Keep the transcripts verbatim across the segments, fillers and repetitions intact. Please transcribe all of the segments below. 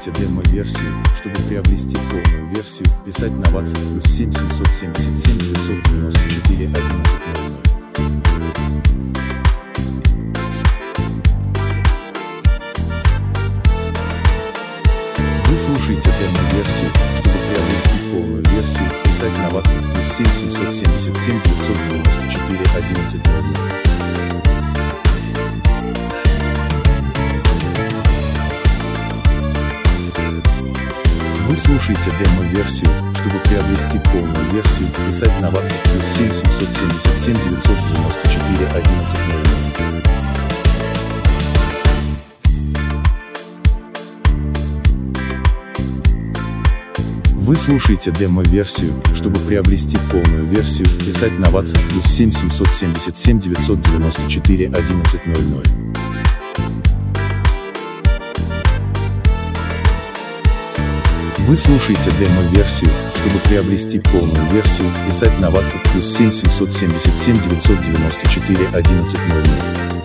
слушайте демо-версию. Чтобы приобрести полную версию, писать на WhatsApp плюс семь семьсот семьдесят семь девятьсот девяносто четыре одиннадцать ноль ноль. Вы слушаете демо-версию. Чтобы приобрести полную версию, писать на WhatsApp плюс семь семьсот семьдесят семь девятьсот девяносто четыре одиннадцать ноль ноль. Вы слушаете демо-версию. Чтобы приобрести полную версию, писать на WhatsApp плюс семь семьсот семьдесят семь девятьсот девяносто четыре одиннадцать ноль ноль. Вы слушаете демо-версию. Чтобы приобрести полную версию, писать на WhatsApp плюс семь семьсот семьдесят семь девятьсот девяносто четыре одиннадцать ноль ноль. Вы слушаете демо-версию. Чтобы приобрести полную версию, писать на WhatsApp плюс семь семьсот семьдесят семь девятьсот девяносто четыре одиннадцать ноль ноль.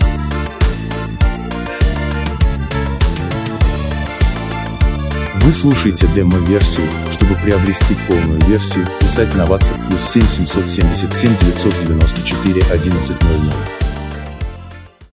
Вы слушаете демо-версию. Чтобы приобрести полную версию, писать на WhatsApp плюс семь семьсот семьдесят семь девятьсот девяносто четыре одиннадцать ноль ноль.